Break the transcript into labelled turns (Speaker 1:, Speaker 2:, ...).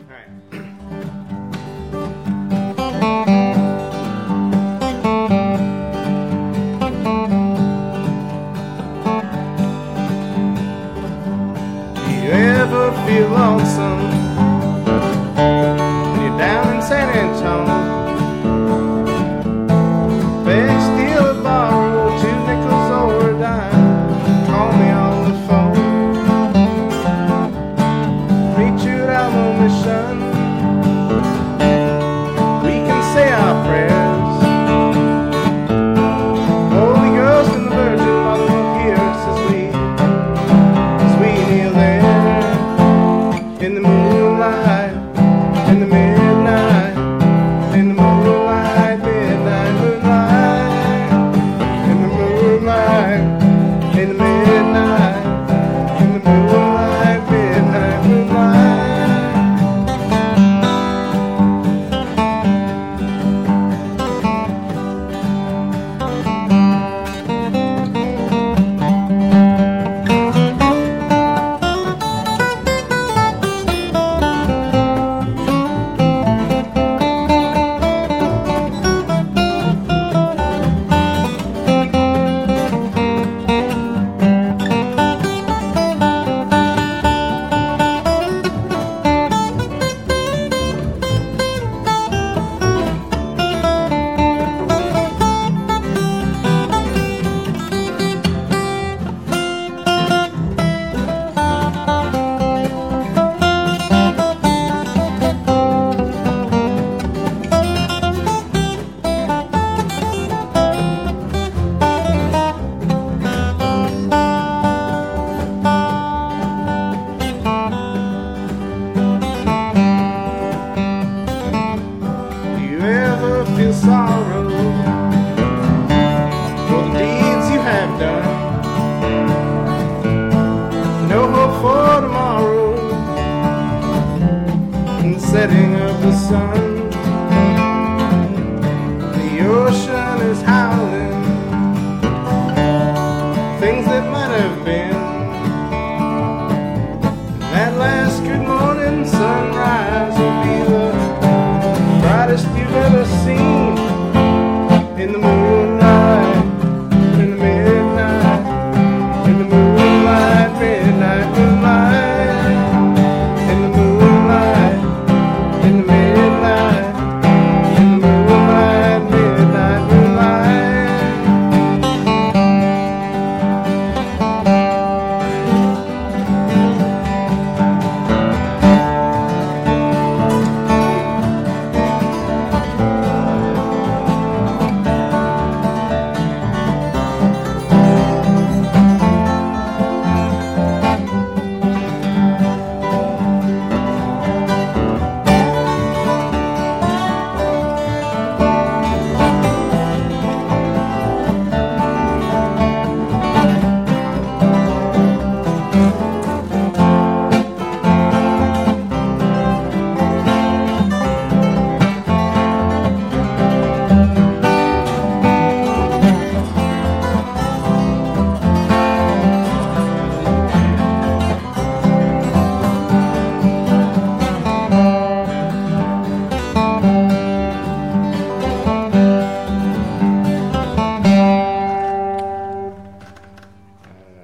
Speaker 1: Feel lonesome when you're down in San Antonio. Beg, steal, or borrow 2 nickels or a dime. Call me on the phone. Meet you out on the mission. We can say our prayers. Holy Ghost and the Virgin Mother will hear us as we kneel there. In the moonlight, in the midnight, in the moonlight, midnight, moonlight, in the moonlight, in the midnight, in the moonlight, midnight, moonlight. Feel sorrow for the deeds you have done. No hope for tomorrow in the setting of the sun. The ocean is howling